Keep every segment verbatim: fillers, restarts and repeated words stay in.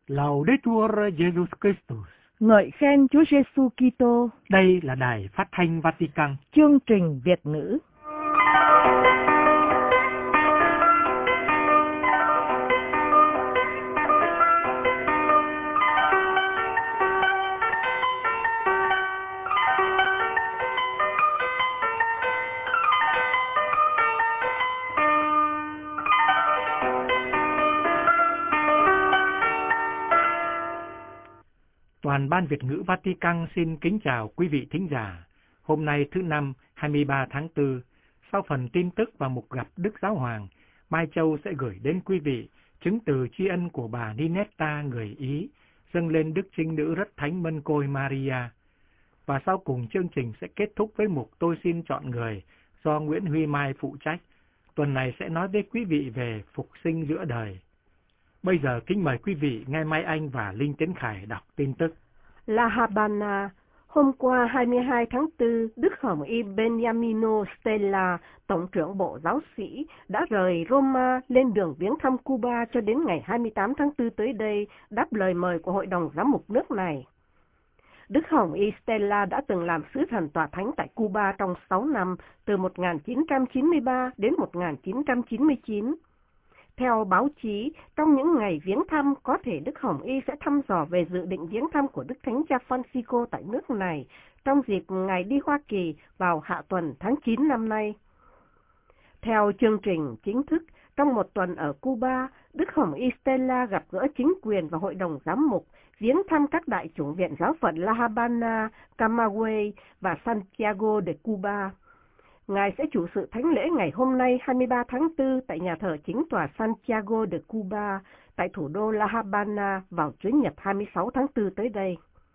Laudetur Jesus Christus. Ngợi khen Chúa Giêsu Kitô. Đây là Đài Phát thanh Vatican. Chương trình Việt ngữ. Toàn ban Việt ngữ Vatican xin kính chào quý vị thính giả. Hôm nay thứ Năm, hai mươi ba tháng tư, sau phần tin tức và mục gặp Đức Giáo Hoàng, Mai Châu sẽ gửi đến quý vị chứng từ tri ân của bà Ninetta người Ý, dâng lên Đức Trinh Nữ Rất Thánh Mân Côi Maria. Và sau cùng chương trình sẽ kết thúc với mục Tôi Xin Chọn Người do Nguyễn Huy Mai phụ trách. Tuần này sẽ nói với quý vị về phục sinh giữa đời. Bây giờ kính mời quý vị nghe Mai Anh và Linh Tiến Khải đọc tin tức. La Habana, hôm qua hai mươi hai tháng tư, Đức Hồng Y Beniamino Stella, Tổng trưởng Bộ Giáo sĩ, đã rời Roma lên đường viếng thăm Cuba cho đến ngày hai mươi tám tháng tư tới đây, đáp lời mời của Hội đồng Giám mục nước này. Đức Hồng Y Stella đã từng làm sứ thần tòa thánh tại Cuba trong sáu năm, từ một nghìn chín trăm chín mươi ba đến một nghìn chín trăm chín mươi chín. Theo báo chí, trong những ngày viếng thăm, có thể Đức Hồng Y sẽ thăm dò về dự định viếng thăm của Đức Thánh Cha Francisco tại nước này trong dịp Ngài đi Hoa Kỳ vào hạ tuần tháng chín năm nay. Theo chương trình chính thức, trong một tuần ở Cuba, Đức Hồng Y Stella gặp gỡ chính quyền và Hội đồng Giám mục, viếng thăm các đại chủng viện giáo phận La Habana, Camagüey và Santiago de Cuba. Ngài sẽ chủ sự thánh lễ ngày hôm nay hai mươi ba tháng tư tại nhà thờ chính tòa Santiago de Cuba tại thủ đô La Habana vào Chủ nhật hai mươi sáu tháng tư tới đây.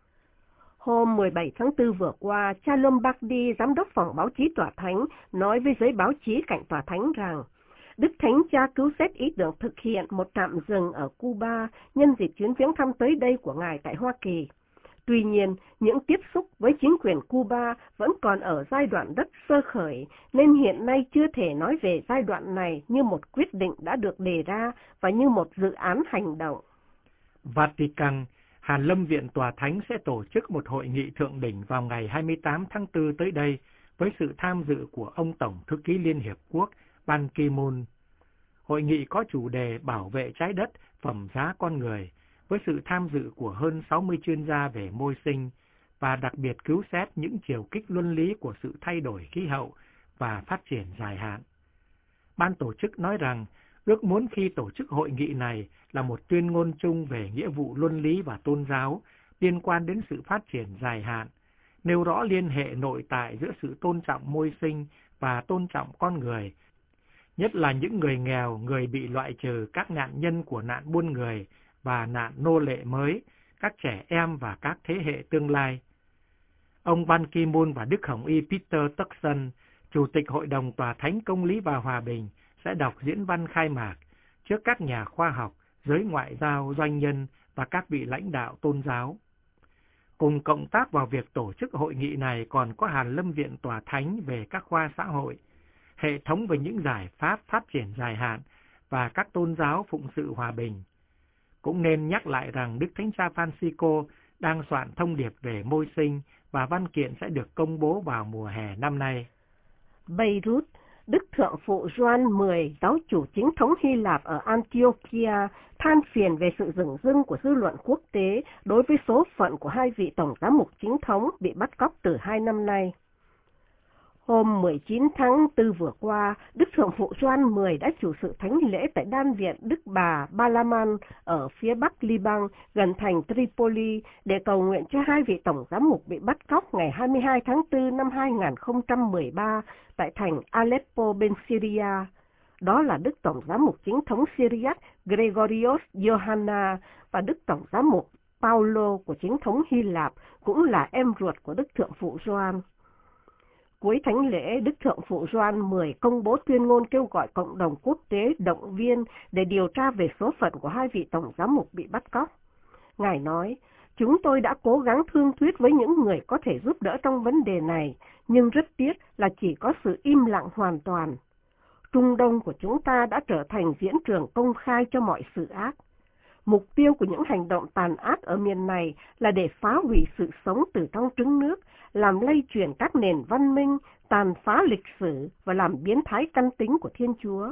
Hôm mười bảy tháng tư vừa qua, cha Lombardi, giám đốc phòng báo chí tòa thánh, nói với giới báo chí cạnh tòa thánh rằng Đức Thánh Cha cứu xét ý tưởng thực hiện một trạm dừng ở Cuba nhân dịp chuyến viếng thăm tới đây của Ngài tại Hoa Kỳ. Tuy nhiên, những tiếp xúc với chính quyền Cuba vẫn còn ở giai đoạn rất sơ khởi, nên hiện nay chưa thể nói về giai đoạn này như một quyết định đã được đề ra và như một dự án hành động. Vatican, Hàn Lâm Viện Tòa Thánh sẽ tổ chức một hội nghị thượng đỉnh vào ngày hai mươi tám tháng tư tới đây với sự tham dự của ông Tổng Thư ký Liên Hiệp Quốc Ban Ki-moon. Hội nghị có chủ đề bảo vệ trái đất, phẩm giá con người, với sự tham dự của hơn sáu mươi chuyên gia về môi sinh và đặc biệt cứu xét những chiều kích luân lý của sự thay đổi khí hậu và phát triển dài hạn. Ban tổ chức nói rằng ước muốn khi tổ chức hội nghị này là một tuyên ngôn chung về nghĩa vụ luân lý và tôn giáo liên quan đến sự phát triển dài hạn, nêu rõ liên hệ nội tại giữa sự tôn trọng môi sinh và tôn trọng con người, nhất là những người nghèo, người bị loại trừ, các nạn nhân của nạn buôn người và nạn nô lệ mới, các trẻ em và các thế hệ tương lai. Ông Ban Ki-moon và Đức Hồng Y Peter Turkson, Chủ tịch Hội đồng Tòa Thánh Công lý và Hòa bình, sẽ đọc diễn văn khai mạc trước các nhà khoa học, giới ngoại giao, doanh nhân và các vị lãnh đạo tôn giáo. Cùng cộng tác vào việc tổ chức hội nghị này còn có Hàn Lâm Viện Tòa Thánh về các khoa xã hội, hệ thống về những giải pháp phát triển dài hạn và các tôn giáo phụng sự hòa bình. Cũng nên nhắc lại rằng Đức Thánh Cha Francisco đang soạn thông điệp về môi sinh và văn kiện sẽ được công bố vào mùa hè năm nay. Beirut, Đức Thượng phụ Gioan mười, giáo chủ chính thống Hy Lạp ở Antiochia, than phiền về sự dửng dưng của dư luận quốc tế đối với số phận của hai vị tổng giám mục chính thống bị bắt cóc từ hai năm nay. Hôm mười chín tháng tư vừa qua, Đức Thượng phụ Gioan mười đã chủ sự thánh lễ tại đan viện Đức Bà Balaman ở phía bắc Liban, gần thành Tripoli, để cầu nguyện cho hai vị tổng giám mục bị bắt cóc ngày hai mươi hai tháng tư năm hai nghìn không trăm mười ba tại thành Aleppo bên Syria. Đó là Đức Tổng giám mục chính thống Syriac Gregorios Yohanna và Đức Tổng giám mục Paulo của chính thống Hy Lạp, cũng là em ruột của Đức Thượng phụ Gioan. Cuối thánh lễ, Đức Thượng phụ Gioan mười công bố tuyên ngôn kêu gọi cộng đồng quốc tế động viên để điều tra về số phận của hai vị tổng giám mục bị bắt cóc. Ngài nói, chúng tôi đã cố gắng thương thuyết với những người có thể giúp đỡ trong vấn đề này, nhưng rất tiếc là chỉ có sự im lặng hoàn toàn. Trung Đông của chúng ta đã trở thành diễn trường công khai cho mọi sự ác. Mục tiêu của những hành động tàn ác ở miền này là để phá hủy sự sống từ trong trứng nước, làm lay chuyển các nền văn minh, tàn phá lịch sử và làm biến thái căn tính của Thiên Chúa.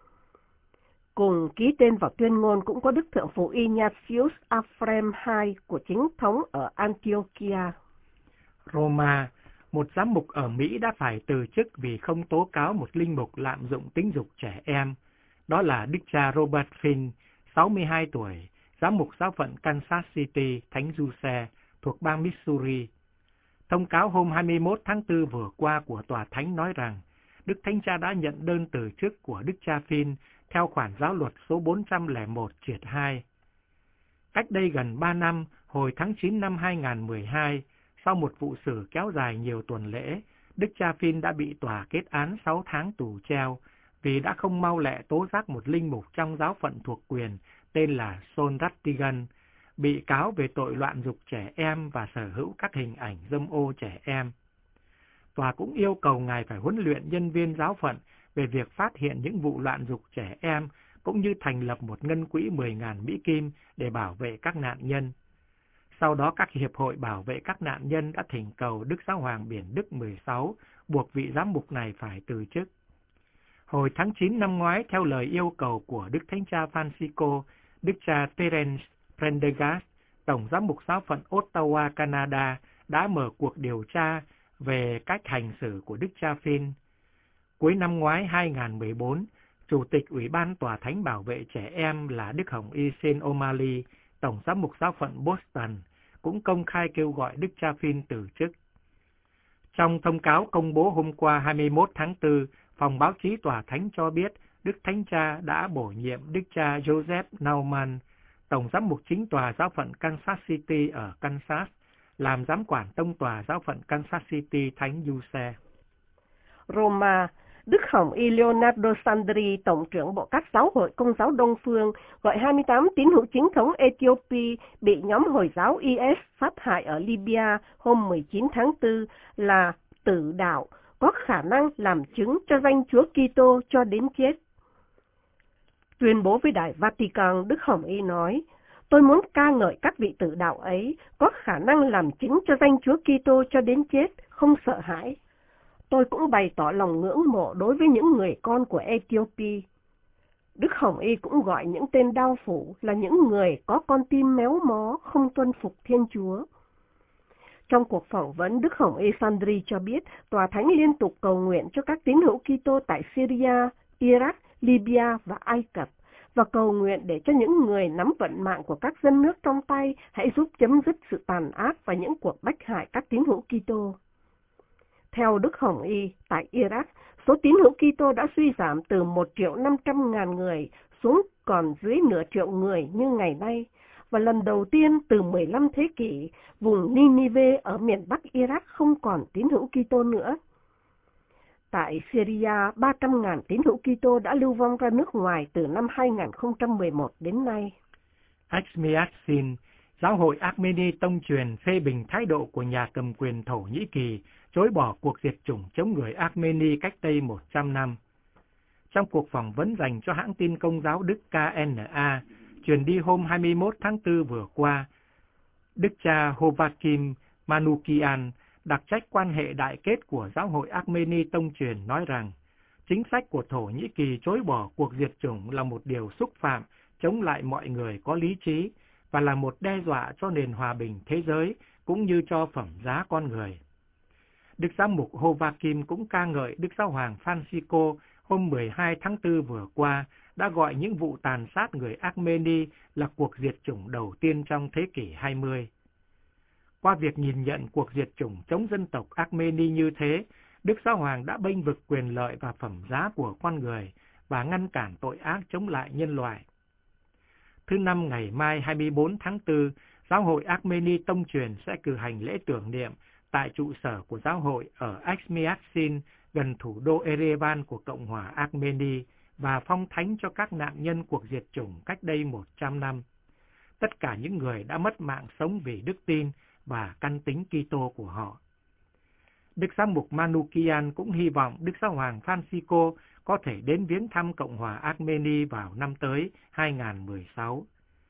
Cùng ký tên vào tuyên ngôn cũng có Đức Thượng phụ Ignatius Ephrem the Second của chính thống ở Antiochia. Roma, một giám mục ở Mỹ đã phải từ chức vì không tố cáo một linh mục lạm dụng tính dục trẻ em. Đó là Đức cha Robert Finn, sáu mươi hai tuổi, giám mục giáo phận Kansas City, Thánh Giuse, thuộc bang Missouri. Thông cáo hôm hai mươi mốt tháng tư vừa qua của Tòa Thánh nói rằng Đức Thánh Cha đã nhận đơn từ chức của Đức cha Finn theo khoản giáo luật số bốn trăm lẻ một triệt hai. Cách đây gần ba năm, hồi tháng chín năm hai nghìn không trăm mười hai, sau một vụ xử kéo dài nhiều tuần lễ, Đức cha Finn đã bị tòa kết án sáu tháng tù treo vì đã không mau lẹ tố giác một linh mục trong giáo phận thuộc quyền tên là Son Rattigan, bị cáo về tội loạn dục trẻ em và sở hữu các hình ảnh dâm ô trẻ em. Tòa cũng yêu cầu ngài phải huấn luyện nhân viên giáo phận về việc phát hiện những vụ loạn dục trẻ em, cũng như thành lập một ngân quỹ mười nghìn Mỹ Kim để bảo vệ các nạn nhân. Sau đó các hiệp hội bảo vệ các nạn nhân đã thỉnh cầu Đức Giáo hoàng Biển Đức mười sáu buộc vị giám mục này phải từ chức. Hồi tháng chín năm ngoái, theo lời yêu cầu của Đức Thánh cha Francisco, Đức cha Terence Prendergast, Tổng giám mục giáo phận Ottawa, Canada, đã mở cuộc điều tra về cách hành xử của Đức cha Finn. Cuối năm ngoái hai nghìn không trăm mười bốn, Chủ tịch Ủy ban Tòa Thánh Bảo vệ Trẻ Em là Đức Hồng Y Sean O'Malley, Tổng giám mục giáo phận Boston, cũng công khai kêu gọi Đức cha Finn từ chức. Trong thông cáo công bố hôm qua hai mươi mốt tháng tư, Phòng báo chí Tòa Thánh cho biết Đức Thánh Cha đã bổ nhiệm Đức cha Joseph Naumann, Tổng giám mục chính tòa giáo phận Kansas City ở Kansas, làm giám quản tông tòa giáo phận Kansas City Thánh Giuse. Roma, Đức Hồng Y Leonardo Sandri, Tổng trưởng Bộ các giáo hội Công giáo Đông Phương, gọi hai mươi tám tín hữu chính thống Ethiopia bị nhóm Hồi giáo I S sát hại ở Libya hôm mười chín tháng tư là tử đạo, có khả năng làm chứng cho danh Chúa Kitô cho đến chết. Tuyên bố với Đài Vatican, Đức Hồng Y nói, tôi muốn ca ngợi các vị tử đạo ấy có khả năng làm chứng cho danh Chúa Kitô cho đến chết, không sợ hãi. Tôi cũng bày tỏ lòng ngưỡng mộ đối với những người con của Ethiopia. Đức Hồng Y cũng gọi những tên đao phủ là những người có con tim méo mó, không tuân phục Thiên Chúa. Trong cuộc phỏng vấn, Đức Hồng Y Sandri cho biết Tòa Thánh liên tục cầu nguyện cho các tín hữu Kitô tại Syria, Iraq, Libya và Ai Cập, và cầu nguyện để cho những người nắm vận mạng của các dân nước trong tay hãy giúp chấm dứt sự tàn ác và những cuộc bách hại các tín hữu Kitô. Theo Đức Hồng Y, tại Iraq, số tín hữu Kitô đã suy giảm từ một triệu năm trăm ngàn người xuống còn dưới nửa triệu người như ngày nay, và lần đầu tiên từ mười lăm thế kỷ, vùng Ninive ở miền Bắc Iraq không còn tín hữu Kitô nữa. Tại Syria, ba trăm ngàn tín hữu Kitô đã lưu vong ra nước ngoài từ năm hai nghìn không trăm mười một đến nay. Axmiaxin, Giáo hội Armeni tông truyền phê bình thái độ của nhà cầm quyền Thổ Nhĩ Kỳ chối bỏ cuộc diệt chủng chống người Armeni cách đây một trăm năm. Trong cuộc phỏng vấn dành cho hãng tin công giáo Đức K N A, truyền đi hôm hai mươi mốt tháng tư vừa qua, Đức cha Hovakim Manukian, đặc trách quan hệ đại kết của Giáo hội Armeni tông truyền nói rằng, chính sách của Thổ Nhĩ Kỳ chối bỏ cuộc diệt chủng là một điều xúc phạm chống lại mọi người có lý trí và là một đe dọa cho nền hòa bình thế giới cũng như cho phẩm giá con người. Đức giám mục Hovakim cũng ca ngợi Đức Giáo hoàng Francisco hôm mười hai tháng tư vừa qua đã gọi những vụ tàn sát người Armeni là cuộc diệt chủng đầu tiên trong thế kỷ hai mươi. Qua việc nhìn nhận cuộc diệt chủng chống dân tộc Armeni như thế, Đức Giáo hoàng đã bênh vực quyền lợi và phẩm giá của con người và ngăn cản tội ác chống lại nhân loại. Thứ năm ngày mai hai mươi bốn tháng tư, Giáo hội Armeni tông truyền sẽ cử hành lễ tưởng niệm tại trụ sở của giáo hội ở Axmiaxin, gần thủ đô Erevan của Cộng hòa Armeni, và phong thánh cho các nạn nhân cuộc diệt chủng cách đây một trăm năm. Tất cả những người đã mất mạng sống vì đức tin và căn tính Kitô của họ. Đức giám mục Manukian cũng hy vọng Đức Giáo hoàng Francisco có thể đến viếng thăm Cộng hòa Armeni vào năm tới hai nghìn không trăm mười sáu.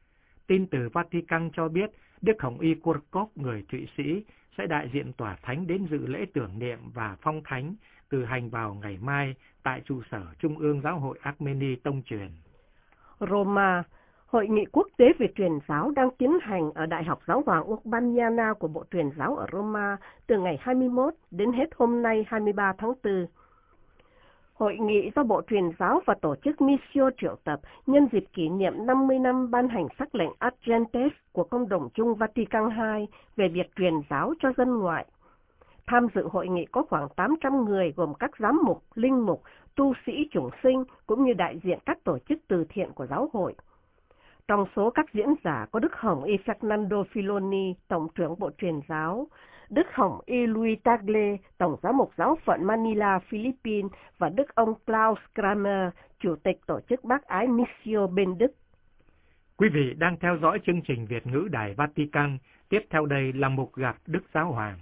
Tin từ Vatican cho biết Đức Hồng Y Kurkov, người Thụy Sĩ, sẽ đại diện tòa thánh đến dự lễ tưởng niệm và phong thánh từ hành vào ngày mai tại trụ sở Trung ương Giáo hội Armeni Tông truyền. Roma, Hội nghị quốc tế về truyền giáo đang tiến hành ở Đại học Giáo hoàng Urbaniana của Bộ Truyền giáo ở Roma từ ngày hai mươi mốt đến hết hôm nay hai mươi ba tháng tư. Hội nghị do Bộ Truyền giáo và Tổ chức Missio triệu tập nhân dịp kỷ niệm năm mươi năm ban hành sắc lệnh Ad Gentes của Công đồng chung Vatican hai về việc truyền giáo cho dân ngoại. Tham dự hội nghị có khoảng tám trăm người gồm các giám mục, linh mục, tu sĩ chủng sinh cũng như đại diện các tổ chức từ thiện của giáo hội. Trong số các diễn giả có Đức Hồng Y Fernando Filoni, Tổng trưởng Bộ Truyền giáo, Đức Hồng Y Luis Tagle, Tổng giám mục giáo phận Manila, Philippines và Đức ông Klaus Kramer, Chủ tịch Tổ chức Bác ái Missio bên Đức. Quý vị đang theo dõi chương trình Việt ngữ Đài Vatican. Tiếp theo đây là mục gặp Đức Giáo Hoàng.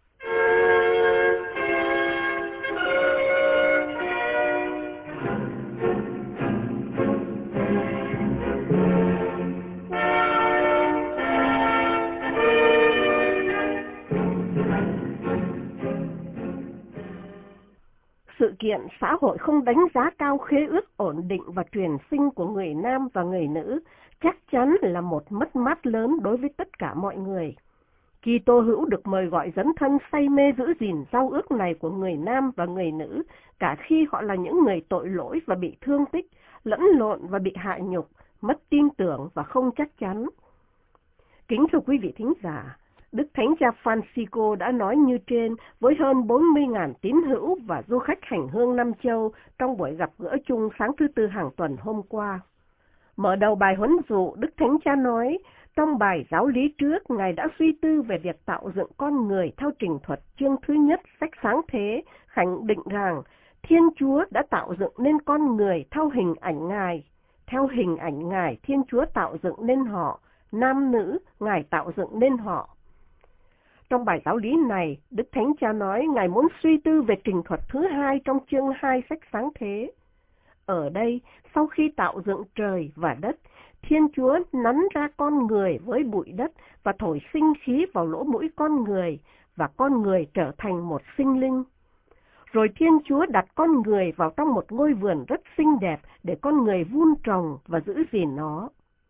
Sự kiện xã hội không đánh giá cao khế ước ổn định và truyền sinh của người nam và người nữ chắc chắn là một mất mát lớn đối với tất cả mọi người. Kitô hữu được mời gọi dấn thân say mê giữ gìn giao ước này của người nam và người nữ, cả khi họ là những người tội lỗi và bị thương tích, lẫn lộn và bị hạ nhục, mất tin tưởng và không chắc chắn. Kính thưa quý vị thính giả, Đức Thánh Cha Francisco đã nói như trên với hơn bốn mươi nghìn tín hữu và du khách hành hương Nam Châu trong buổi gặp gỡ chung sáng thứ Tư hàng tuần hôm qua. Mở đầu bài huấn dụ, Đức Thánh Cha nói, trong bài giáo lý trước, Ngài đã suy tư về việc tạo dựng con người theo trình thuật chương thứ nhất sách Sáng Thế, khẳng định rằng Thiên Chúa đã tạo dựng nên con người theo hình ảnh Ngài. Theo hình ảnh Ngài, Thiên Chúa tạo dựng nên họ, nam nữ, Ngài tạo dựng nên họ. Trong bài giáo lý này, Đức Thánh Cha nói Ngài muốn suy tư về trình thuật thứ hai trong chương hai sách Sáng Thế. Ở đây, sau khi tạo dựng trời và đất, Thiên Chúa nắn ra con người với bụi đất và thổi sinh khí vào lỗ mũi con người, và con người trở thành một sinh linh. Rồi Thiên Chúa đặt con người vào trong một ngôi vườn rất xinh đẹp để con người vun trồng và giữ gìn nó.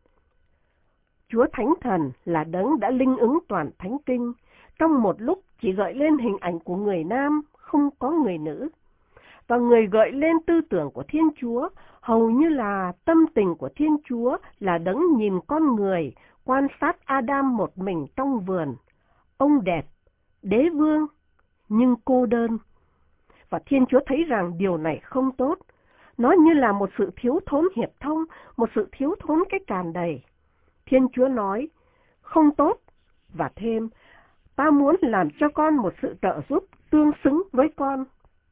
Chúa Thánh Thần là đấng đã linh ứng toàn Thánh Kinh, trong một lúc chỉ gợi lên hình ảnh của người nam, không có người nữ. Và người gợi lên tư tưởng của Thiên Chúa, hầu như là tâm tình của Thiên Chúa là đấng nhìn con người, quan sát Adam một mình trong vườn. Ông đẹp, đế vương, nhưng cô đơn. Và Thiên Chúa thấy rằng điều này không tốt. Nó như là một sự thiếu thốn hiệp thông, một sự thiếu thốn cái tràn đầy. Thiên Chúa nói, không tốt, và thêm, ta muốn làm cho con một sự trợ giúp tương xứng với con.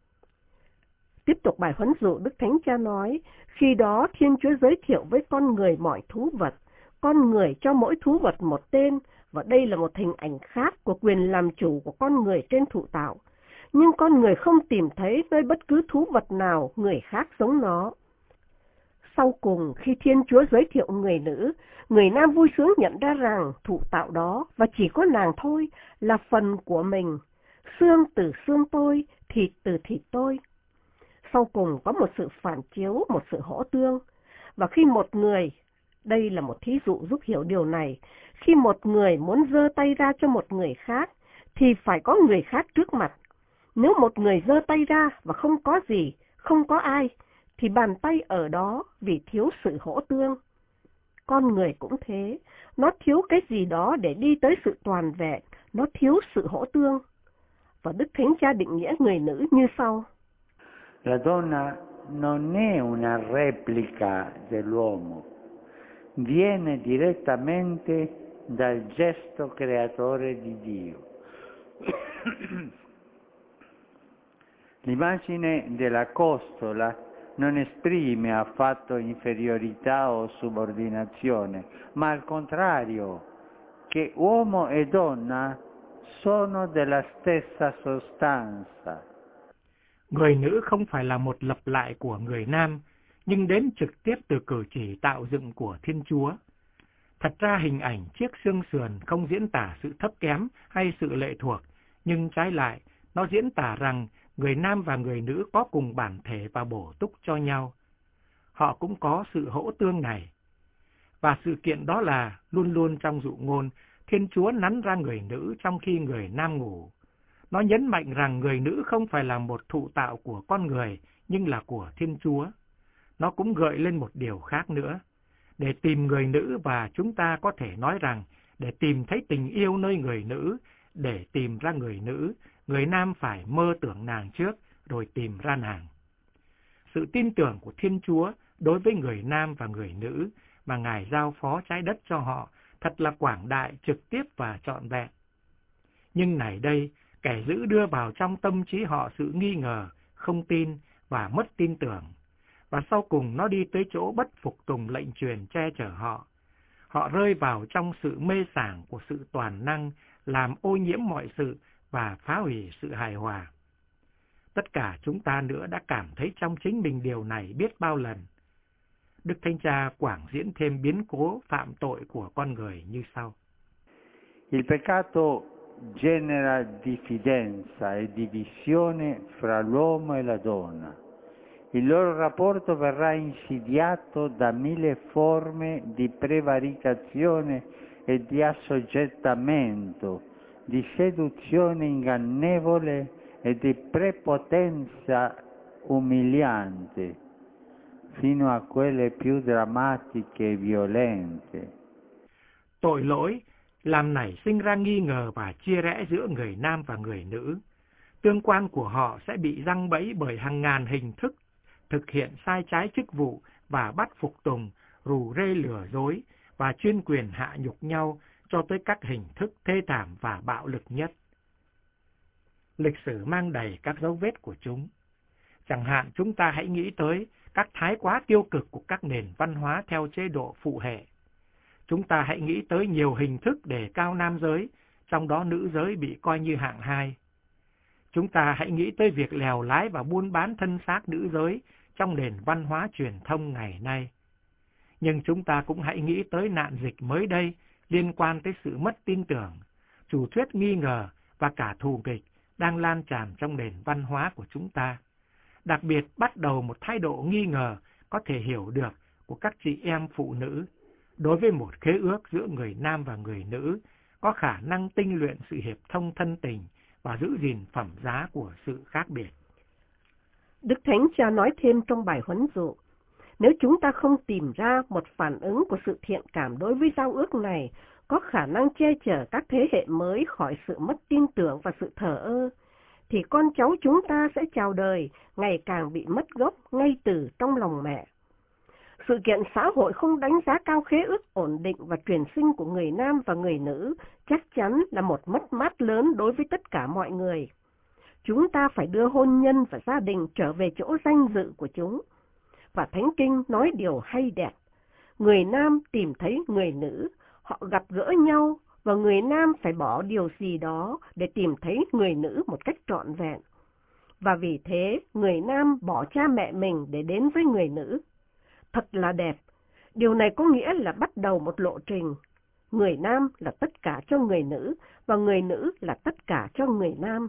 Tiếp tục bài huấn dụ, Đức Thánh Cha nói, khi đó Thiên Chúa giới thiệu với con người mọi thú vật, con người cho mỗi thú vật một tên, và đây là một hình ảnh khác của quyền làm chủ của con người trên thụ tạo. Nhưng con người không tìm thấy nơi bất cứ thú vật nào người khác giống nó. Sau cùng, khi Thiên Chúa giới thiệu người nữ, người nam vui sướng nhận ra rằng thụ tạo đó, và chỉ có nàng thôi, là phần của mình, xương từ xương tôi, thịt từ thịt tôi. Sau cùng có một sự phản chiếu, một sự hỗ tương. Và khi một người, đây là một thí dụ giúp hiểu điều này, khi một người muốn giơ tay ra cho một người khác, thì phải có người khác trước mặt. Nếu một người giơ tay ra và không có gì, không có ai, thì bàn tay ở đó vì thiếu sự hỗ tương. Con người cũng thế, nó thiếu cái gì đó để đi tới sự toàn vẹn, nó thiếu sự hỗ tương. Và Đức Thánh Cha định nghĩa người nữ như sau. La donna non è una replica dell'uomo, viene direttamente dal gesto creatore di Dio. L'immagine della costola non esprime affatto inferiorità o subordinazione, ma al contrario, che uomo e donna sono della stessa sostanza. Người nữ không phải là một lặp lại của người nam, nhưng đến trực tiếp từ cử chỉ tạo dựng của Thiên Chúa. Thật ra hình ảnh chiếc xương sườn không diễn tả sự thấp kém hay sự lệ thuộc, nhưng trái lại, nó diễn tả rằng người nam và người nữ có cùng bản thể và bổ túc cho nhau. Họ cũng có sự hỗ tương này. Và sự kiện đó là, luôn luôn trong dụ ngôn, Thiên Chúa nắn ra người nữ trong khi người nam ngủ. Nó nhấn mạnh rằng người nữ không phải là một thụ tạo của con người, nhưng là của Thiên Chúa. Nó cũng gợi lên một điều khác nữa. Để tìm người nữ, và chúng ta có thể nói rằng, để tìm thấy tình yêu nơi người nữ, để tìm ra người nữ, người nam phải mơ tưởng nàng trước, rồi tìm ra nàng. Sự tin tưởng của Thiên Chúa đối với người nam và người nữ mà Ngài giao phó trái đất cho họ thật là quảng đại, trực tiếp và trọn vẹn. Nhưng này đây, kẻ dữ đưa vào trong tâm trí họ sự nghi ngờ, không tin và mất tin tưởng. Và sau cùng nó đi tới chỗ bất phục tùng lệnh truyền che chở họ. Họ rơi vào trong sự mê sảng của sự toàn năng, làm ô nhiễm mọi sự và phá hủy sự hài hòa. Tất cả chúng ta nữa đã cảm thấy trong chính mình điều này biết bao lần. Đức Thánh Cha quảng diễn thêm biến cố phạm tội của con người như sau. Il peccato genera diffidenza e divisione fra l'uomo e la donna. Il loro rapporto verrà insidiato da mille forme di prevaricazione e di assoggettamento, di seduzione ingannevole e di prepotenza umiliante, fino a quelle più drammatiche e violente. Tội lỗi làm nảy sinh ra nghi ngờ và chia rẽ giữa người nam và người nữ. Tương quan của họ sẽ bị giăng bẫy bởi hàng ngàn hình thức thực hiện sai trái chức vụ và bắt phục tùng, rủ rê lừa dối và chuyên quyền hạ nhục nhau cho tới các hình thức thê thảm và bạo lực nhất. Lịch sử mang đầy các dấu vết của chúng. Chẳng hạn chúng ta hãy nghĩ tới các thái quá tiêu cực của các nền văn hóa theo chế độ phụ hệ. Chúng ta hãy nghĩ tới nhiều hình thức đề cao nam giới, trong đó nữ giới bị coi như hạng hai. Chúng ta hãy nghĩ tới việc lèo lái và buôn bán thân xác nữ giới trong nền văn hóa truyền thông ngày nay. Nhưng chúng ta cũng hãy nghĩ tới nạn dịch mới đây liên quan tới sự mất tin tưởng, chủ thuyết nghi ngờ và cả thù nghịch đang lan tràn trong nền văn hóa của chúng ta. Đặc biệt bắt đầu một thái độ nghi ngờ có thể hiểu được của các chị em phụ nữ đối với một khế ước giữa người nam và người nữ có khả năng tinh luyện sự hiệp thông thân tình và giữ gìn phẩm giá của sự khác biệt. Đức Thánh Cha nói thêm trong bài huấn dụ, nếu chúng ta không tìm ra một phản ứng của sự thiện cảm đối với giao ước này, có khả năng che chở các thế hệ mới khỏi sự mất tin tưởng và sự thờ ơ, thì con cháu chúng ta sẽ chào đời ngày càng bị mất gốc ngay từ trong lòng mẹ. Sự kiện xã hội không đánh giá cao khế ước ổn định và truyền sinh của người nam và người nữ chắc chắn là một mất mát lớn đối với tất cả mọi người. Chúng ta phải đưa hôn nhân và gia đình trở về chỗ danh dự của chúng. Và Thánh Kinh nói điều hay đẹp. Người nam tìm thấy người nữ, họ gặp gỡ nhau, và người nam phải bỏ điều gì đó để tìm thấy người nữ một cách trọn vẹn. Và vì thế, người nam bỏ cha mẹ mình để đến với người nữ. Thật là đẹp. Điều này có nghĩa là bắt đầu một lộ trình. Người nam là tất cả cho người nữ, và người nữ là tất cả cho người nam.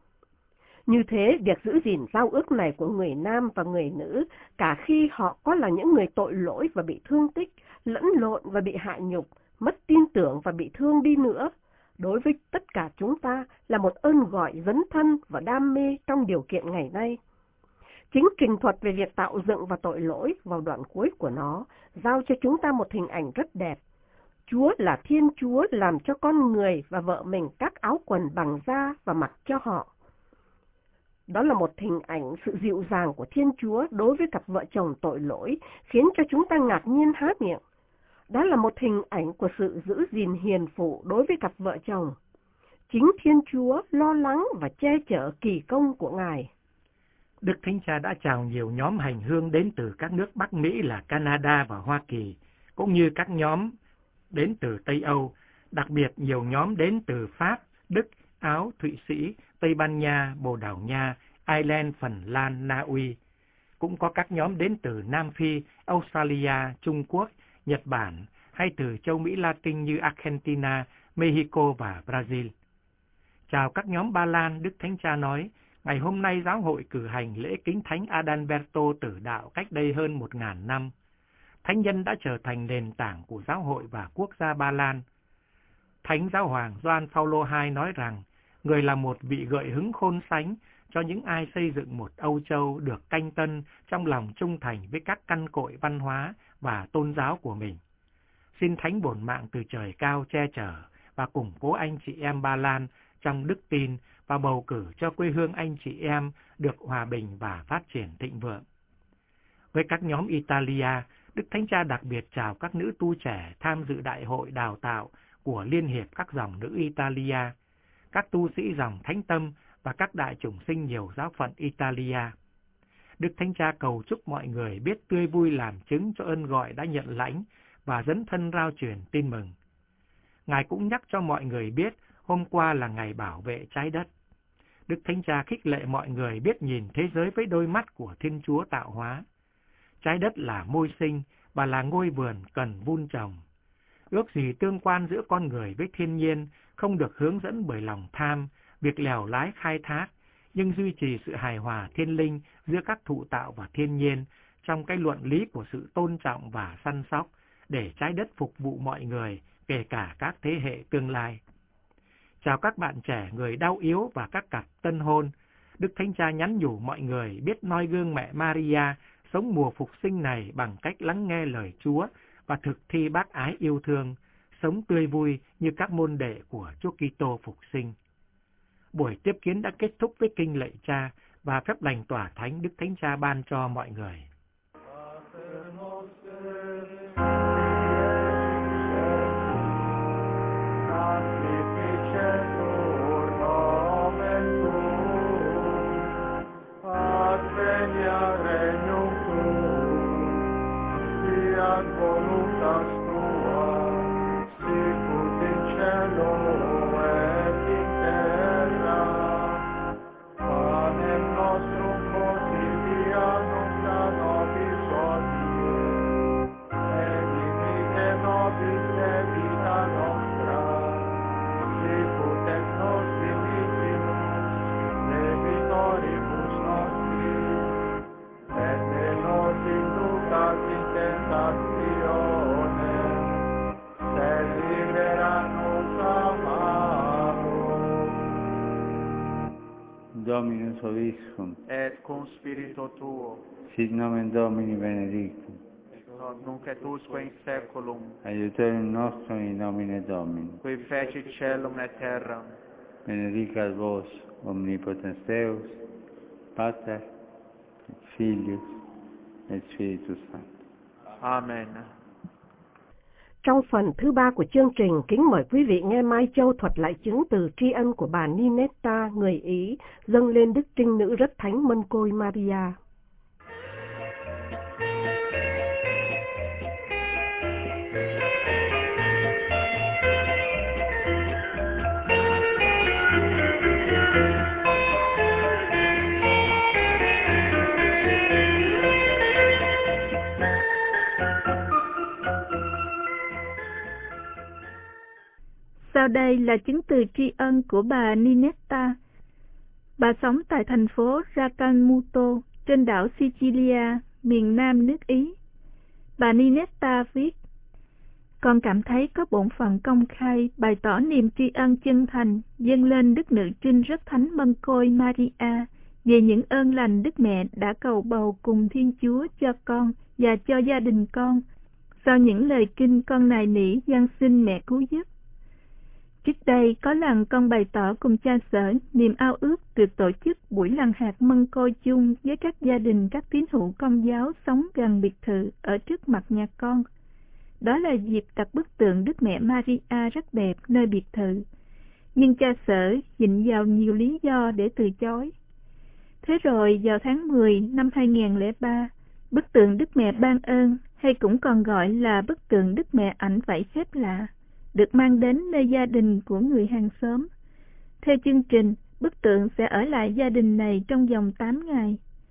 Như thế, việc giữ gìn giao ước này của người nam và người nữ, cả khi họ có là những người tội lỗi và bị thương tích, lẫn lộn và bị hạ nhục, mất tin tưởng và bị thương đi nữa, đối với tất cả chúng ta là một ơn gọi dấn thân và đam mê trong điều kiện ngày nay. Chính trình thuật về việc tạo dựng và tội lỗi vào đoạn cuối của nó giao cho chúng ta một hình ảnh rất đẹp. Chúa là Thiên Chúa làm cho con người và vợ mình các áo quần bằng da và mặc cho họ. Đó là một hình ảnh sự dịu dàng của Thiên Chúa đối với cặp vợ chồng tội lỗi, khiến cho chúng ta ngạc nhiên há miệng. Đó là một hình ảnh của sự giữ gìn hiền phụ đối với cặp vợ chồng. Chính Thiên Chúa lo lắng và che chở kỳ công của Ngài. Đức Thánh Cha đã chào nhiều nhóm hành hương đến từ các nước Bắc Mỹ là Canada và Hoa Kỳ, cũng như các nhóm đến từ Tây Âu, đặc biệt nhiều nhóm đến từ Pháp, Đức, Áo, Thụy Sĩ, Tây Ban Nha, Bồ Đào Nha, Ireland, Phần Lan, Na Uy. Cũng có các nhóm đến từ Nam Phi, Australia, Trung Quốc, Nhật Bản, hay từ châu Mỹ Latin như Argentina, Mexico và Brazil. Chào các nhóm Ba Lan, Đức Thánh Cha nói, ngày hôm nay giáo hội cử hành lễ kính Thánh Adalberto Tử Đạo cách đây hơn một ngàn năm. Thánh nhân đã trở thành nền tảng của giáo hội và quốc gia Ba Lan. Thánh Giáo hoàng Gioan Phaolô đệ nhị nói rằng, người là một vị gợi hứng khôn sánh cho những ai xây dựng một Âu Châu được canh tân trong lòng trung thành với các căn cội văn hóa và tôn giáo của mình. Xin Thánh bổn mạng từ trời cao che chở và củng cố anh chị em Ba Lan trong đức tin và bầu cử cho quê hương anh chị em được hòa bình và phát triển thịnh vượng. Với các nhóm Italia, Đức Thánh Cha đặc biệt chào các nữ tu trẻ tham dự đại hội đào tạo của Liên hiệp các dòng nữ Italia, các tu sĩ dòng Thánh Tâm và các đại chủng sinh nhiều giáo phận Italia. Đức Thánh Cha cầu chúc mọi người biết tươi vui làm chứng cho ơn gọi đã nhận lãnh và dấn thân rao truyền tin mừng. Ngài cũng nhắc cho mọi người biết hôm qua là ngày bảo vệ trái đất. Đức Thánh Cha khích lệ mọi người biết nhìn thế giới với đôi mắt của Thiên Chúa tạo hóa. Trái đất là môi sinh và là ngôi vườn cần vun trồng. Ước gì tương quan giữa con người với thiên nhiên không được hướng dẫn bởi lòng tham, việc lèo lái khai thác, nhưng duy trì sự hài hòa thiên linh giữa các thụ tạo và thiên nhiên trong cái luận lý của sự tôn trọng và săn sóc, để trái đất phục vụ mọi người, kể cả các thế hệ tương lai. Chào các bạn trẻ, người đau yếu và các cặp tân hôn. Đức Thánh Cha nhắn nhủ mọi người biết noi gương mẹ Maria sống mùa phục sinh này bằng cách lắng nghe lời Chúa và thực thi bác ái yêu thương, sống tươi vui như các môn đệ của Chúa Kitô phục sinh. Buổi tiếp kiến đã kết thúc với kinh lạy Cha và phép lành tỏa thánh Đức Thánh Cha ban cho mọi người. Dominus Vobiscum, et cum spiritu tuo, sit nomen Domini benedictum, nunc et usque in saeculum, aiutorium nostrum in nomine Domini, qui fecit caelum et terram. benedicat vos, omnipotens Deus, Pater, et Filius, et Spiritus Sanctus. Amen. Trong phần thứ ba của chương trình, kính mời quý vị nghe Mai Châu thuật lại chứng từ tri ân của bà Ninetta, người Ý, dâng lên Đức Trinh Nữ Rất Thánh Mân Côi Maria. Sau đây là chứng từ tri ân của bà Ninetta. Bà sống tại thành phố Raccamuto trên đảo Sicilia, miền nam nước Ý. Bà Ninetta viết: Con cảm thấy có bổn phận công khai bày tỏ niềm tri ân chân thành dâng lên Đức Nữ Trinh Rất Thánh Mân Côi Maria về những ơn lành Đức Mẹ đã cầu bầu cùng Thiên Chúa cho con và cho gia đình con, sau những lời kinh con nài nỉ van xin mẹ cứu giúp. Trước đây có lần con bày tỏ cùng cha xở niềm ao ước được tổ chức buổi làng hạt mân côi chung với các gia đình các tín hữu Công giáo sống gần biệt thự ở trước mặt nhà con. Đó là dịp đặt bức tượng Đức Mẹ Maria rất đẹp nơi biệt thự, nhưng cha xở dịnh vào nhiều lý do để từ chối. Thế rồi vào tháng mười năm hai nghìn lẻ ba, bức tượng Đức Mẹ Ban Ơn, hay cũng còn gọi là bức tượng Đức Mẹ ảnh vẫy phép lạ, được mang đến nơi gia đình của người hàng xóm. Theo chương trình, bức tượng sẽ ở lại gia đình này trong vòng tám ngày.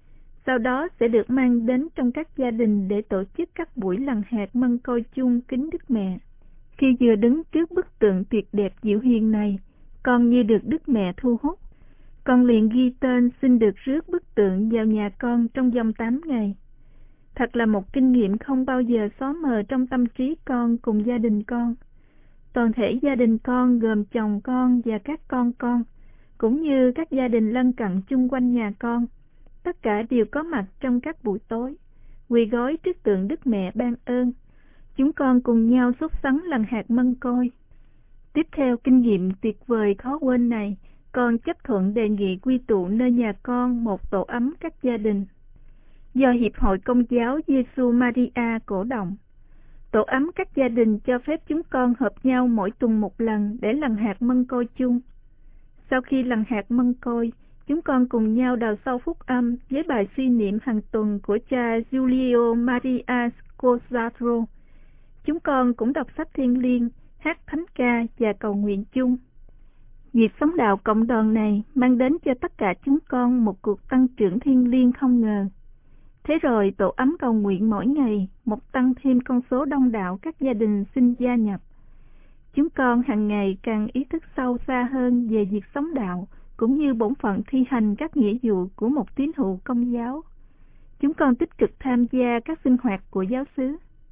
sau đó sẽ được mang đến trong các gia đình để tổ chức các buổi lằn hạt mân côi chung kính Đức Mẹ. Khi vừa đứng trước bức tượng tuyệt đẹp dịu hiền này, con như được Đức Mẹ thu hút. Con liền ghi tên xin được rước bức tượng vào nhà con trong vòng tám ngày. Thật là một kinh nghiệm không bao giờ xóa mờ trong tâm trí con cùng gia đình con. Toàn thể gia đình con gồm chồng con và các con con, cũng như các gia đình lân cận chung quanh nhà con, tất cả đều có mặt trong các buổi tối, quỳ gối trước tượng Đức Mẹ ban ơn. Chúng con cùng nhau sốt sắng lần hạt mân côi. Tiếp theo kinh nghiệm tuyệt vời khó quên này, con chấp thuận đề nghị quy tụ nơi nhà con một tổ ấm các gia đình, do Hiệp hội Công giáo Giêsu Maria cổ động. Tổ ấm các gia đình cho phép chúng con hợp nhau mỗi tuần một lần để lần hạt mân côi chung. Sau khi lần hạt mân côi, chúng con cùng nhau đào sâu phúc âm với bài suy niệm hàng tuần của cha Giulio Maria Scosaro. Chúng con cũng đọc sách thiêng liêng, hát thánh ca và cầu nguyện chung. Việc sống đạo cộng đoàn này mang đến cho tất cả chúng con một cuộc tăng trưởng thiêng liêng không ngờ. Thế rồi tổ ấm cầu nguyện mỗi ngày một tăng thêm con số đông đảo các gia đình xin gia nhập. Chúng con hàng ngày càng ý thức sâu xa hơn về việc sống đạo, cũng như bổn phận thi hành các nghĩa vụ của một tín hữu Công giáo. Chúng con tích cực tham gia các sinh hoạt của giáo xứ.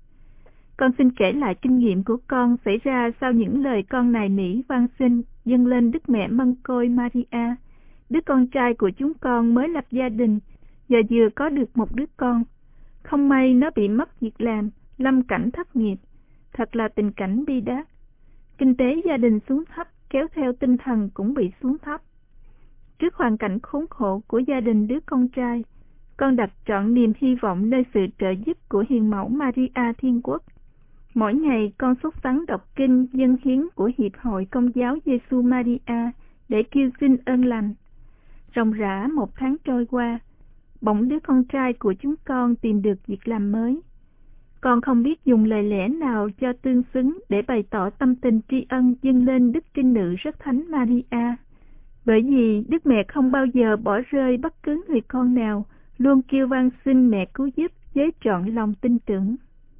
Con xin kể lại kinh nghiệm của con xảy ra sau những lời con nài nỉ van xin dâng lên Đức Mẹ Mân Côi Maria, đứa con trai của chúng con mới lập gia đình và vừa có được một đứa con. Không may nó bị mất việc làm, lâm cảnh thất nghiệp. Thật là tình cảnh bi đát. Kinh tế gia đình xuống thấp, kéo theo tinh thần cũng bị xuống thấp. Trước hoàn cảnh khốn khổ của gia đình đứa con trai, con đặt trọn niềm hy vọng nơi sự trợ giúp của Hiền Mẫu Maria Thiên Quốc. Mỗi ngày con sốt sắng đọc kinh dâng hiến của Hiệp hội Công giáo Giêsu Maria để kêu xin ơn lành. Ròng rã một tháng trôi qua, bỗng đứa con trai của chúng con tìm được việc làm mới. Con không biết dùng lời lẽ nào cho tương xứng để bày tỏ tâm tình tri ân dâng lên Đức Trinh Nữ Rất Thánh Maria. Bởi vì Đức Mẹ không bao giờ bỏ rơi bất cứ người con nào, luôn kêu van xin Mẹ cứu giúp với trọn lòng tin tưởng.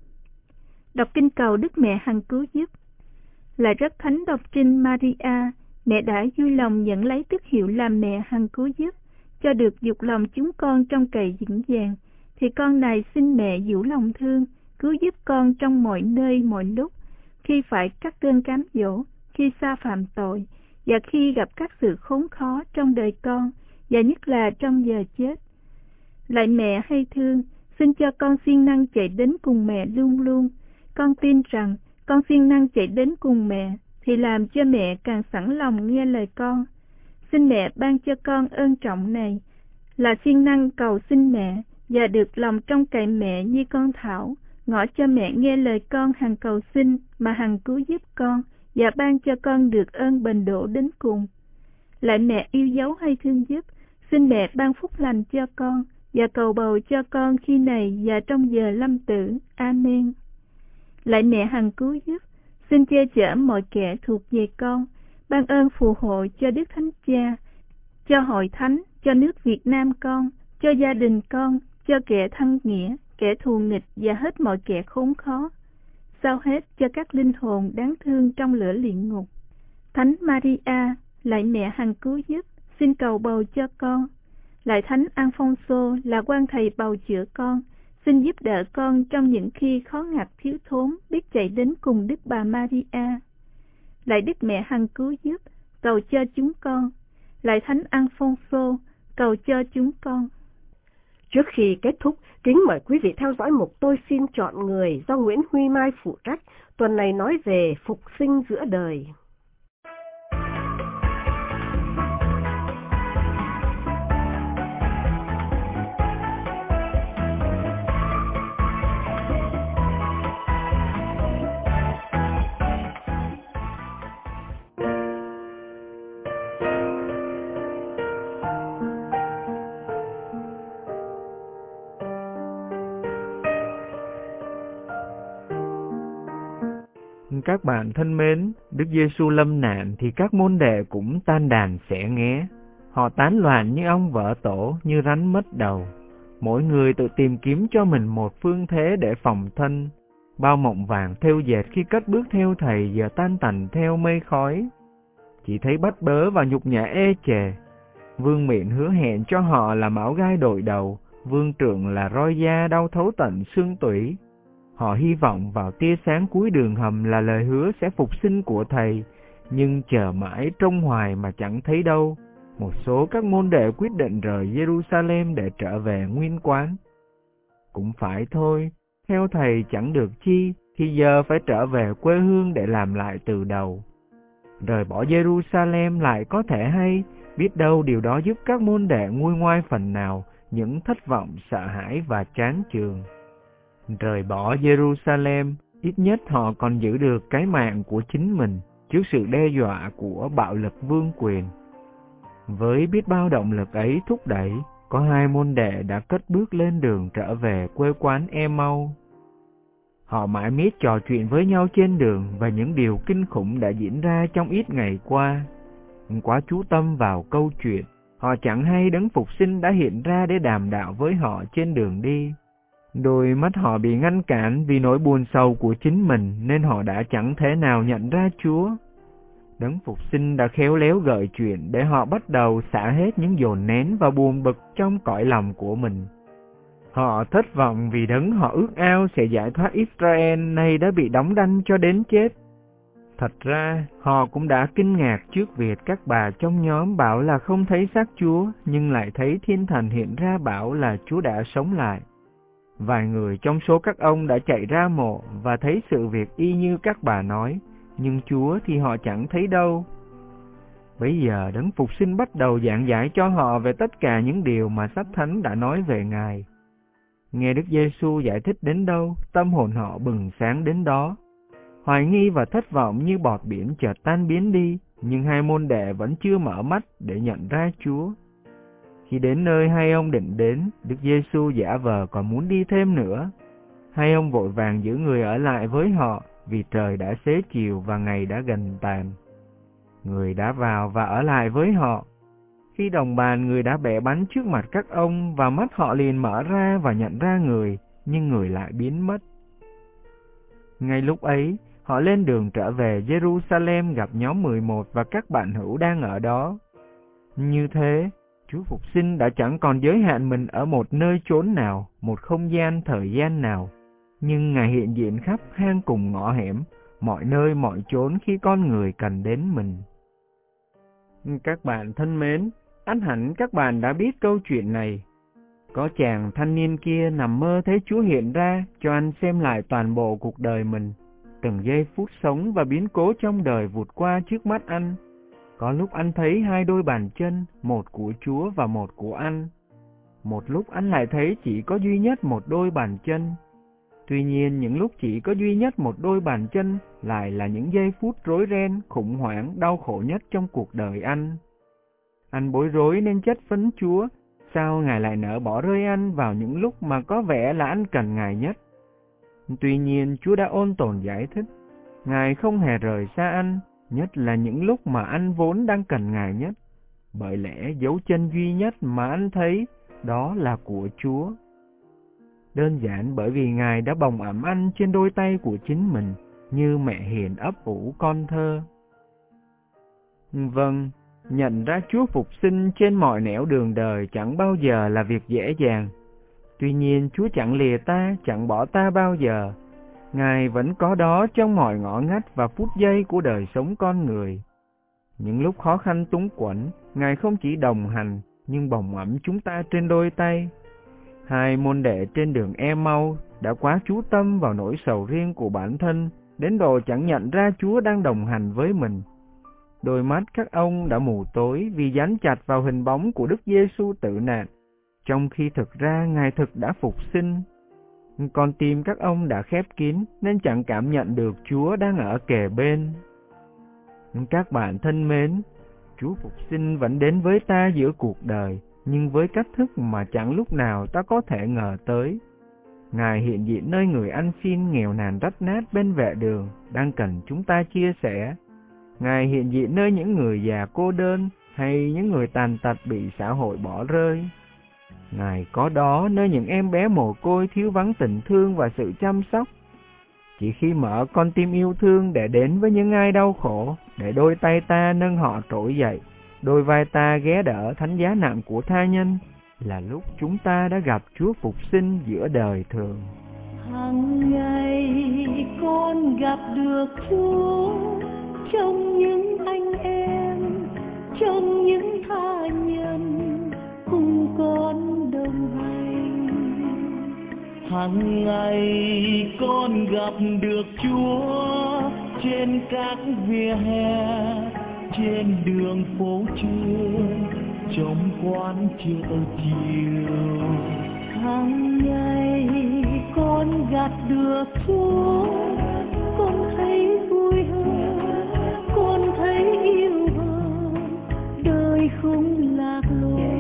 Đọc kinh cầu Đức Mẹ hằng cứu giúp. Là Rất Thánh Độc Trinh Maria, Mẹ đã vui lòng nhận lấy tước hiệu làm Mẹ hằng cứu giúp, cho được dục lòng chúng con trong cậy vững vàng, thì con này xin Mẹ dịu lòng thương, cứu giúp con trong mọi nơi mọi lúc, khi phải các cơn cám dỗ, khi sa phạm tội, và khi gặp các sự khốn khó trong đời con, và nhất là trong giờ chết. Lạy Mẹ hay thương, xin cho con siêng năng chạy đến cùng Mẹ luôn luôn. Con tin rằng con siêng năng chạy đến cùng Mẹ, thì làm cho Mẹ càng sẵn lòng nghe lời con. Xin Mẹ ban cho con ơn trọng này, là siêng năng cầu xin Mẹ, và được lòng trong cậy Mẹ như con Thảo, ngỏ cho Mẹ nghe lời con hằng cầu xin mà hằng cứu giúp con, và ban cho con được ơn bền độ đến cùng. Lại Mẹ yêu dấu hay thương giúp, xin Mẹ ban phúc lành cho con, và cầu bầu cho con khi này và trong giờ lâm tử. Amen. Lại Mẹ hằng cứu giúp, xin che chở mọi kẻ thuộc về con, ban ơn phù hộ cho Đức Thánh Cha, cho hội thánh, cho nước Việt Nam con, cho gia đình con, cho kẻ thân nghĩa, kẻ thù nghịch và hết mọi kẻ khốn khó. Sau hết cho các linh hồn đáng thương trong lửa luyện ngục. Thánh Maria, lạy Mẹ hằng cứu giúp, xin cầu bầu cho con. Lạy Thánh Alfonso là quan thầy bầu chữa con, xin giúp đỡ con trong những khi khó ngặt thiếu thốn, biết chạy đến cùng Đức Bà Maria. Lạy Đức Mẹ hằng cứu giúp, cầu cho chúng con. Lạy Thánh Alfonso, cầu cho chúng con. Trước khi kết thúc, kính mời quý vị theo dõi mục Tôi Xin Chọn Người do Nguyễn Huy Mai phụ trách. Tuần này nói về phục sinh giữa đời. Các bạn thân mến, Đức Giêsu lâm nạn thì các môn đệ cũng tan đàn xẻ nghé. Họ tán loạn như ong vỡ tổ, như rắn mất đầu. mỗi người tự tìm kiếm cho mình một phương thế để phòng thân. Bao mộng vàng thêu dệt khi cất bước theo thầy giờ tan tành theo mây khói. Chỉ thấy bắt bớ và nhục nhã ê chề. Vương miện hứa hẹn cho họ là mão gai đội đầu, vương trượng là roi da đau thấu tận xương tủy. Họ hy vọng vào tia sáng cuối đường hầm là lời hứa sẽ phục sinh của thầy, nhưng chờ mãi trông hoài mà chẳng thấy đâu. Một số các môn đệ quyết định rời Jerusalem để trở về nguyên quán. Cũng phải thôi, theo thầy chẳng được chi, thì giờ phải trở về quê hương để làm lại từ đầu. Rời bỏ Jerusalem lại có thể hay, biết đâu điều đó giúp các môn đệ nguôi ngoai phần nào những thất vọng, sợ hãi và chán chường. Rời bỏ Jerusalem, ít nhất họ còn giữ được cái mạng của chính mình trước sự đe dọa của bạo lực vương quyền. Với biết bao động lực ấy thúc đẩy, có hai môn đệ đã cất bước lên đường trở về quê quán Emau. Họ mãi miết trò chuyện với nhau trên đường và những điều kinh khủng đã diễn ra trong ít ngày qua. Quá chú tâm vào câu chuyện, họ chẳng hay đấng phục sinh đã hiện ra để đàm đạo với họ trên đường đi. Đôi mắt họ bị ngăn cản vì nỗi buồn sầu của chính mình nên họ đã chẳng thể nào nhận ra Chúa. Đấng phục sinh đã khéo léo gợi chuyện để họ bắt đầu xả hết những dồn nén và buồn bực trong cõi lòng của mình. Họ thất vọng vì đấng họ ước ao sẽ giải thoát Israel nay đã bị đóng đanh cho đến chết. Thật ra, họ cũng đã kinh ngạc trước việc các bà trong nhóm bảo là không thấy xác Chúa, nhưng lại thấy thiên thần hiện ra bảo là Chúa đã sống lại. Vài người trong số các ông đã chạy ra mộ và thấy sự việc y như các bà nói, nhưng Chúa thì họ chẳng thấy đâu. Bây giờ đấng phục sinh bắt đầu giảng giải cho họ về tất cả những điều mà Sách Thánh đã nói về Ngài. Nghe Đức Giêsu giải thích đến đâu, tâm hồn họ bừng sáng đến đó. Hoài nghi và thất vọng như bọt biển chợt tan biến đi, nhưng hai môn đệ vẫn chưa mở mắt để nhận ra Chúa. Khi đến nơi hai ông định đến, Đức Giêsu giả vờ còn muốn đi thêm nữa. Hai ông vội vàng giữ người ở lại với họ, vì trời đã xế chiều và ngày đã gần tàn. Người đã vào và ở lại với họ. Khi đồng bàn, người đã bẻ bánh trước mặt các ông và mắt họ liền mở ra và nhận ra người, nhưng người lại biến mất. Ngay lúc ấy, họ lên đường trở về Jerusalem gặp nhóm mười một và các bạn hữu đang ở đó. Như thế, Chúa Phục sinh đã chẳng còn giới hạn mình ở một nơi chốn nào, một không gian thời gian nào, nhưng Ngài hiện diện khắp hang cùng ngõ hẻm, mọi nơi mọi chốn khi con người cần đến mình. Các bạn thân mến, ắt hẳn các bạn đã biết câu chuyện này. Có chàng thanh niên kia nằm mơ thấy Chúa hiện ra cho anh xem lại toàn bộ cuộc đời mình, từng giây phút sống và biến cố trong đời vụt qua trước mắt anh. Có lúc anh thấy hai đôi bàn chân, một của Chúa và một của anh. Một lúc anh lại thấy chỉ có duy nhất một đôi bàn chân. Tuy nhiên, những lúc chỉ có duy nhất một đôi bàn chân lại là những giây phút rối ren, khủng hoảng, đau khổ nhất trong cuộc đời anh. Anh bối rối nên chất vấn Chúa, sao Ngài lại nỡ bỏ rơi anh vào những lúc mà có vẻ là anh cần Ngài nhất. Tuy nhiên, Chúa đã ôn tồn giải thích, Ngài không hề rời xa anh, nhất là những lúc mà anh vốn đang cần Ngài nhất. Bởi lẽ dấu chân duy nhất mà anh thấy, đó là của Chúa. Đơn giản bởi vì Ngài đã bồng ẵm anh trên đôi tay của chính mình, như mẹ hiền ấp ủ con thơ. Vâng, nhận ra Chúa Phục sinh trên mọi nẻo đường đời chẳng bao giờ là việc dễ dàng. Tuy nhiên, Chúa chẳng lìa ta, chẳng bỏ ta bao giờ. Ngài vẫn có đó trong mọi ngõ ngách và phút giây của đời sống con người. Những lúc khó khăn túng quẫn, Ngài không chỉ đồng hành, nhưng bồng ẵm chúng ta trên đôi tay. Hai môn đệ trên đường Emau đã quá chú tâm vào nỗi sầu riêng của bản thân, đến độ chẳng nhận ra Chúa đang đồng hành với mình. Đôi mắt các ông đã mù tối vì dán chặt vào hình bóng của Đức Giêsu tử nạn, trong khi thực ra Ngài thực đã phục sinh. Còn tim các ông đã khép kín nên chẳng cảm nhận được Chúa đang ở kề bên. Các bạn thân mến, Chúa Phục sinh vẫn đến với ta giữa cuộc đời, nhưng với cách thức mà chẳng lúc nào ta có thể ngờ tới. Ngài hiện diện nơi người ăn xin nghèo nàn rách nát bên vệ đường, đang cần chúng ta chia sẻ. Ngài hiện diện nơi những người già cô đơn hay những người tàn tật bị xã hội bỏ rơi. Ngài có đó nơi những em bé mồ côi thiếu vắng tình thương và sự chăm sóc. Chỉ khi mở con tim yêu thương để đến với những ai đau khổ, để đôi tay ta nâng họ trỗi dậy, đôi vai ta ghé đỡ thánh giá nặng của tha nhân, là lúc chúng ta đã gặp Chúa phục sinh giữa đời thường. Hằng ngày con gặp được Chúa trong những anh em, trong những tha nhân cùng con đồng hành. Hằng ngày con gặp được Chúa trên các vỉa hè, trên đường phố trường, trong quán chợ chiều. Hằng ngày con gặp được Chúa, con thấy vui hơn, con thấy yêu hơn, đời không lạc lối.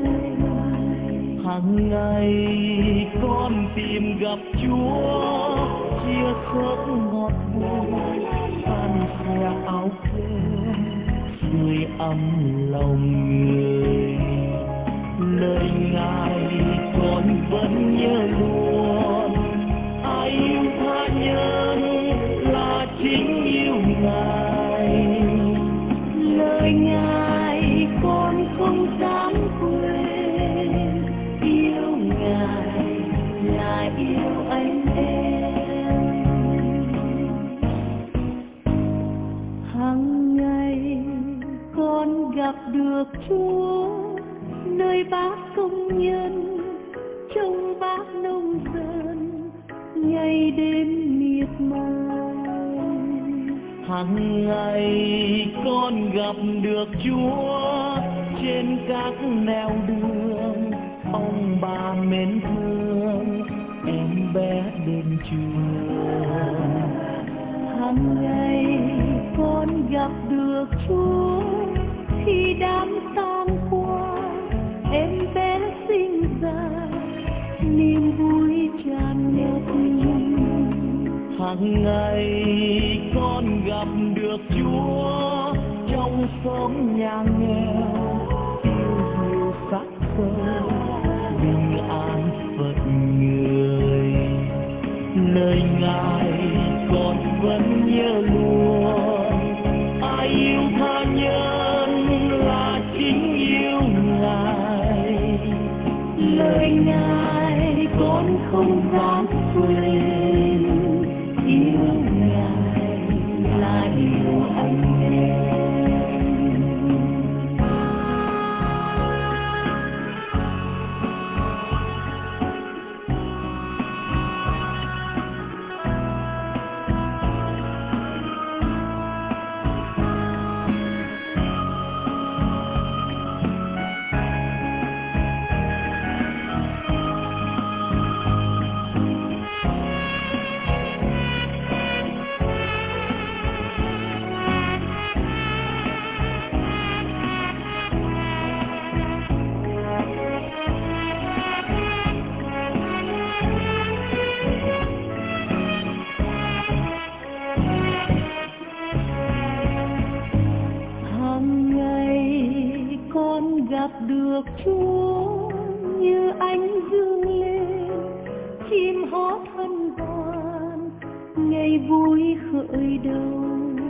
Hằng ngày con tìm gặp Chúa, chia sớt ngọt bùi, san sẻ áo cơm, sưởi ấm lòng người. Lời Ngài con vẫn nhớ luôn, ai yêu tha nhân là chính yêu Ngài. Lời Ngài con không dám quên, yêu Ngài là yêu anh em. Hằng ngày con gặp được Chúa nơi bác công nhân, trong bác nông dân, ngày đêm miệt mài. Hằng ngày con gặp được Chúa trên các nẻo đường, ông bà mến thương, em bé đến trường. Hằng ngày con gặp được Chúa khi đám tang qua, em bé sinh ra, niềm vui tràn ngập. Hằng ngày con gặp được Chúa trong xóm nhà nghèo, yêu dịu sắc sơ, bình an phận người. Lời Ngài con vẫn nhớ luôn, ai yêu tha nhân là chính yêu Ngài. Lời Ngài con không dám quên, yêu Ngài là yêu anh em. Gặp được Chúa như ánh dương lên, chim hót hân hoan, ngày vui khởi đầu.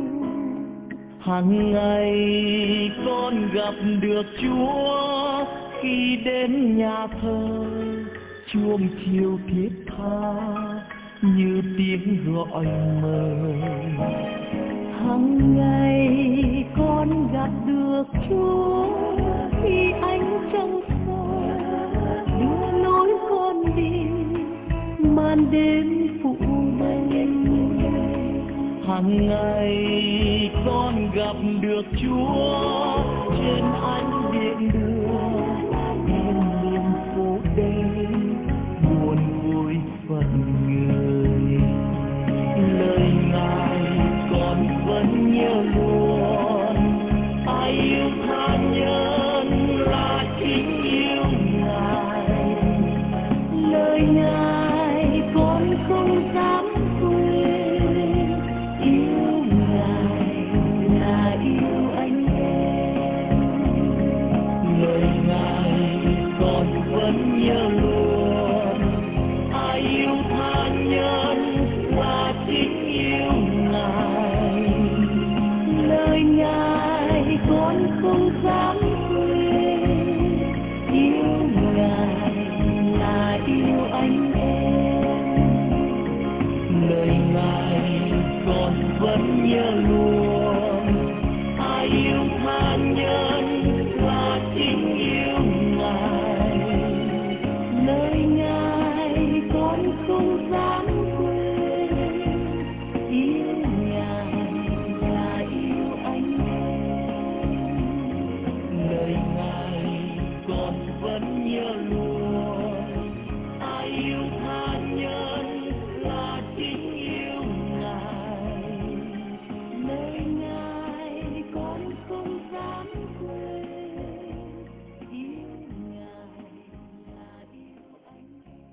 Hằng ngày con gặp được Chúa khi đến nhà thờ, chuông chiều thiết tha như tiếng gọi mời. Hằng ngày con gặp được Chúa khi ánh trăng soi đưa lối con đi, màn đêm phủ đầy. Hằng ngày con gặp được Chúa trên ánh điện đường, đêm đường phố đêm buồn vui phận người. Lời Ngài con vẫn nhớ luôn, ai yêu tha nhân là chính yêu Ngài. Lời Ngài con không dám quên, yêu Ngài là yêu anh em. Lời Ngài con vẫn vẫn nhớ luôn. Ai yêu tha nhân là chính yêu Ngài, lời Ngài con không dám quên. Yêu Ngài là yêu anh em, lời Ngài con vẫn nhớ luôn. Ai yêu tha nhân là chính yêu Ngài, lời Ngài con không dám quên. Yêu Ngài là yêu anh em, lời Ngài con vẫn nhớ luôn. Ai yêu tha nhân là chính yêu Ngài, lời Ngài con không dám quên. Yêu Ngài là yêu anh em.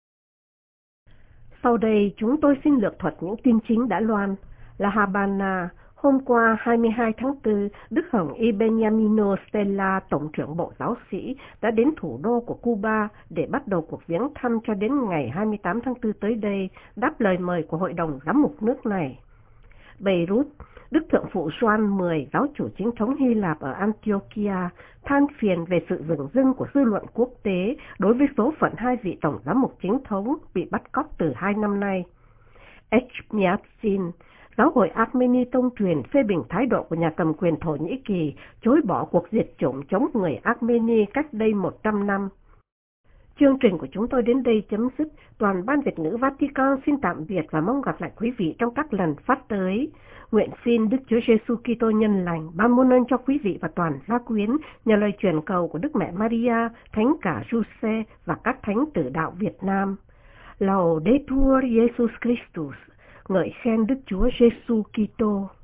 Sau đây chúng tôi xin lược thuật những tin chính đã loan. La Habana, hôm qua hai mươi hai tháng tư, Đức Hồng Y Beniamino Stella, Tổng trưởng Bộ Giáo sĩ, đã đến thủ đô của Cuba để bắt đầu cuộc viếng thăm cho đến ngày hai mươi tám tháng tư tới đây, đáp lời mời của Hội đồng Giám mục nước này. Beirut, Đức Thượng phụ Gioan mười, giáo chủ chính thống Hy Lạp ở Antiochia, than phiền về sự dửng dưng của dư luận quốc tế đối với số phận hai vị tổng giám mục chính thống bị bắt cóc từ hai năm nay. Echmiadzin, giáo hội Armeni tông truyền, phê bình thái độ của nhà cầm quyền Thổ Nhĩ Kỳ chối bỏ cuộc diệt chủng chống người Armeni cách đây một trăm năm. Chương trình của chúng tôi đến đây chấm dứt. Toàn ban Việt ngữ Vatican xin tạm biệt và mong gặp lại quý vị trong các lần phát tới. Nguyện xin Đức Chúa Giêsu Kitô nhân lành ban muôn ơn cho quý vị và toàn gia quyến nhờ lời truyền cầu của Đức Mẹ Maria, Thánh cả Giuse và các thánh tử đạo Việt Nam. Laudetur Jesus Christus, ngợi khen Đức Chúa Giêsu Kitô.